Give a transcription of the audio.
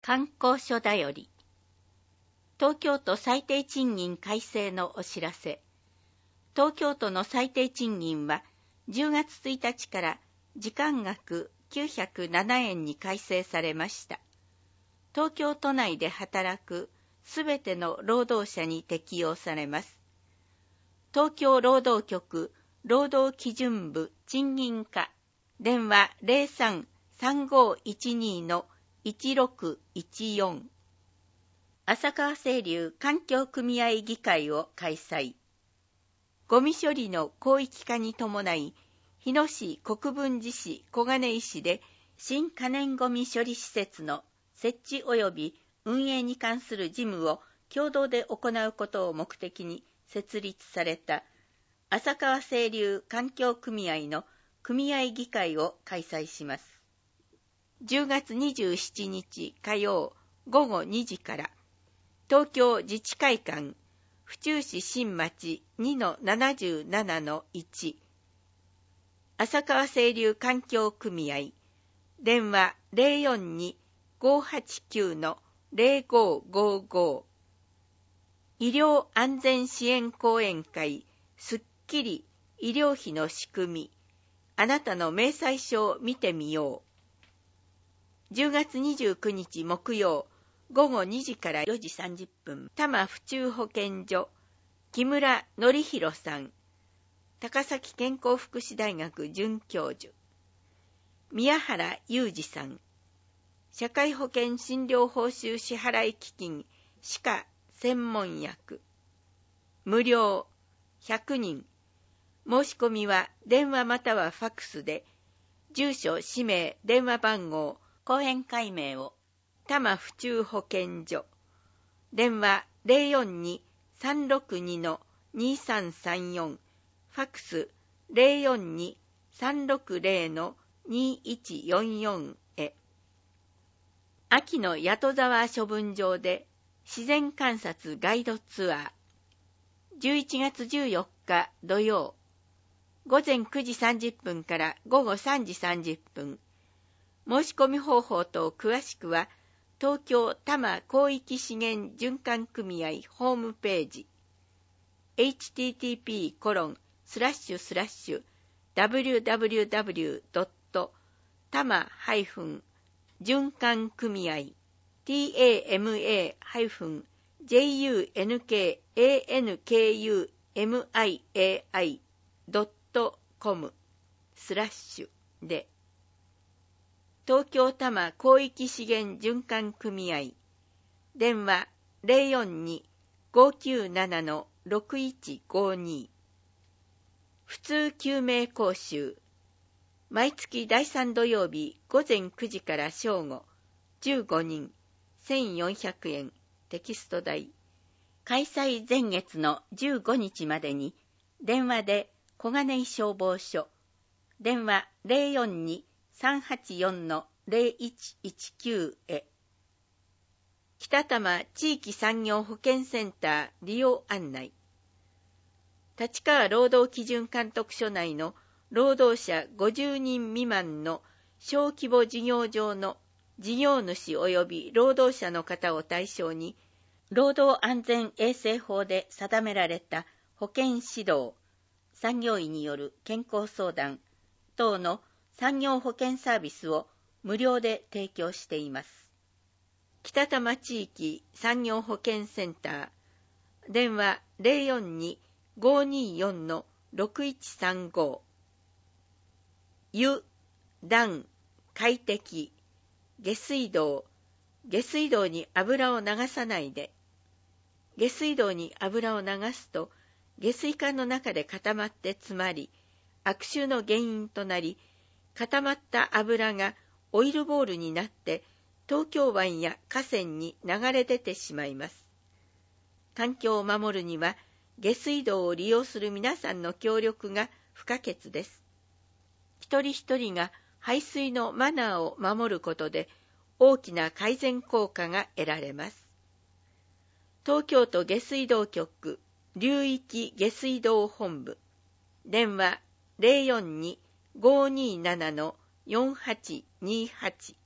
観光所だより。東京都最低賃金改正のお知らせ。東京都の最低賃金は10月1日から時間額907円に改正されました。東京都内で働くすべての労働者に適用されます。東京労働局労働基準部賃金課電話 03-3512-1614 浅川清流環境組合議会を開催。ゴミ処理の広域化に伴い、日野市、国分寺市、小金井市で新可燃ゴミ処理施設の設置及び運営に関する事務を共同で行うことを目的に設立された浅川清流環境組合の組合議会を開催します。10月27日火曜午後2時から東京自治会館府中市新町 2-77-1 浅川清流環境組合電話 042-589-0555 医療安全支援講演会すっきり医療費の仕組みあなたの明細書を見てみよう。10月29日木曜午後2時から4時30分多摩府中保健所木村則弘さん高崎健康福祉大学准教授宮原裕二さん社会保険診療報酬支払基金歯科専門薬無料100人申し込みは電話またはファックスで住所氏名電話番号講演会名を多摩府中保健所電話 042-362-2334 ファックス 042-360-2144 へ。秋の谷戸沢処分場で自然観察ガイドツアー11月14日土曜午前9時30分から午後3時30分申し込み方法と詳しくは東京多摩広域資源循環組合ホームページ http://www.tama-循環組合 tama-junkankumiai.com/ で東京多摩広域資源循環組合電話 042-597-6152 普通救命講習毎月第3土曜日午前9時から正午15人1400円テキスト代開催前月の15日までに電話で小金井消防署電話 042-384-0119 へ北多摩地域産業保健センター利用案内立川労働基準監督署内の労働者50人未満の小規模事業場の事業主及び労働者の方を対象に労働安全衛生法で定められた保健指導、産業医による健康相談等の産業保険サービスを無料で提供しています。北多摩地域産業保険センター電話 042-524-6135 湯、暖、快適下水道に油を流さないで下水道に油を流すと下水管の中で固まって詰まり悪臭の原因となり固まった油がオイルボールになって東京湾や河川に流れ出てしまいます。環境を守るには下水道を利用する皆さんの協力が不可欠です。一人一人が排水のマナーを守ることで大きな改善効果が得られます。東京都下水道局流域下水道本部電話 042-527-4828